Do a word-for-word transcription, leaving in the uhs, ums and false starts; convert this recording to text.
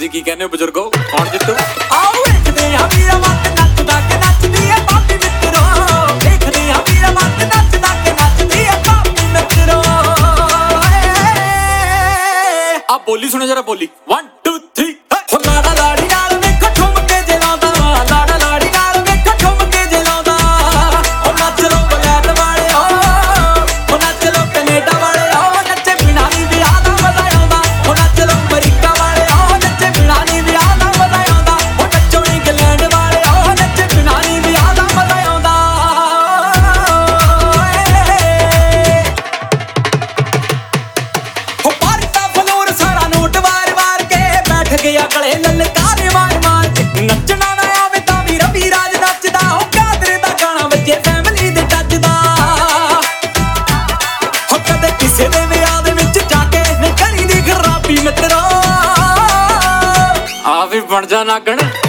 ਤੁਸੀਂ ਕੀ ਕਹਿੰਦੇ ਹੋ ਬਜ਼ੁਰਗੋ, ਕੌਣ ਜਿੱਤੂ? ਆਓ ਵੇਖਦੇ ਆ ਵੀਰਾ ਮੱਤ ਨੱਚਦਾ ਕਿ ਨੱਚਦੀ ਐ ਬਾਪੀ ਮਿੱਤਰੋ, ਵੇਖਦੇ ਆ ਵੀਰਾ ਮੱਤ ਨੱਚਦਾ ਕਿ ਨੱਚਦੀ ਐ ਬਾਪੀ ਮਿੱਤਰੋ। ਆ ਬੋਲੀ ਸੁਣੋ ਜਰਾ, ਬੋਲੀ one two three। ਹੋ ਲਾੜਾ ਲਾੜੀ ਨਾਲ ਵੇਖੋ ਠੁਮਕੇ ਜੇ ਲਾਉਂਦਾ ਵਾ, ਲਾੜਾ ਲਾੜੀ ਨਾਲ ਵੇਖੋ ਠੁਮਕੇ ਜੇ ਲਾਉਂਦਾ। ਹੋ ਨੱਚ ਲੋ ਬਲੈਤ ਵਾਲਿਓ, ਹੋ ਨੱਚ ਲੋ ਕੈਨੇਡਾ ਵਾਲਿਓ, ਨੱਚੇ ਬਿਨਾਂ ਨੀ ਵਿਆਹ ਦਾ ਮਜ਼ਾ ਆਉਂਦਾ। ਹੋ ਨੱਚ ਲੋ ਅਮਰੀਕਾ ਵਾਲਿਓ, ਨੱਚੇ ਬਿਨਾਂ ਨੀ ਵਿਆਹ ਦਾ ਮਜ਼ਾ ਆਉਂਦਾ। ਹੋ ਨੱਚੋ ਇੰਗਲੈਂਡ ਵਾਲਿਓ, ਨੱਚੇ ਬਿਨਾਂ ਨੀ ਵਿਆਹ ਦਾ ਮਜ਼ਾ ਆਉਂਦਾ। ਹੋ ਭਰਤਾ ਫਲੋਰ ਸਾਰਾ ਨੋਟ ਵਾਰ ਵਾਰ ਕੇ, ਬੈਠ ਗਿਆ ਗਲੇ ਲਲਕਾਰੇ ਮਾਰ ਮਾਰ ਕੇ। ਨੱਚਣਾ ਨਾ ਆਵੇ ਤਾਂ ਵੀ ਰਵੀ ਰਾਜ ਨੱਚਦਾ, ਹੋ ਕਾਦਰੇ ਦਾ ਗਾਣਾ ਵੱਜੇ ਫੈਮਿਲੀ ਦੇ ਟੱਚਦਾ। ਹੋ ਕਦੇ ਕਿਸੇ ਦੇ ਵਿਆਹ ਦੇ ਵਿੱਚ ਜਾ ਕੇ ਨਹੀਂ ਕਰੀ ਦੀ ਖਰਾਬੀ ਮਿੱਤਰੋ। ਆ ਵੀ ਬਣ ਜਾ ਨਾਗਣ।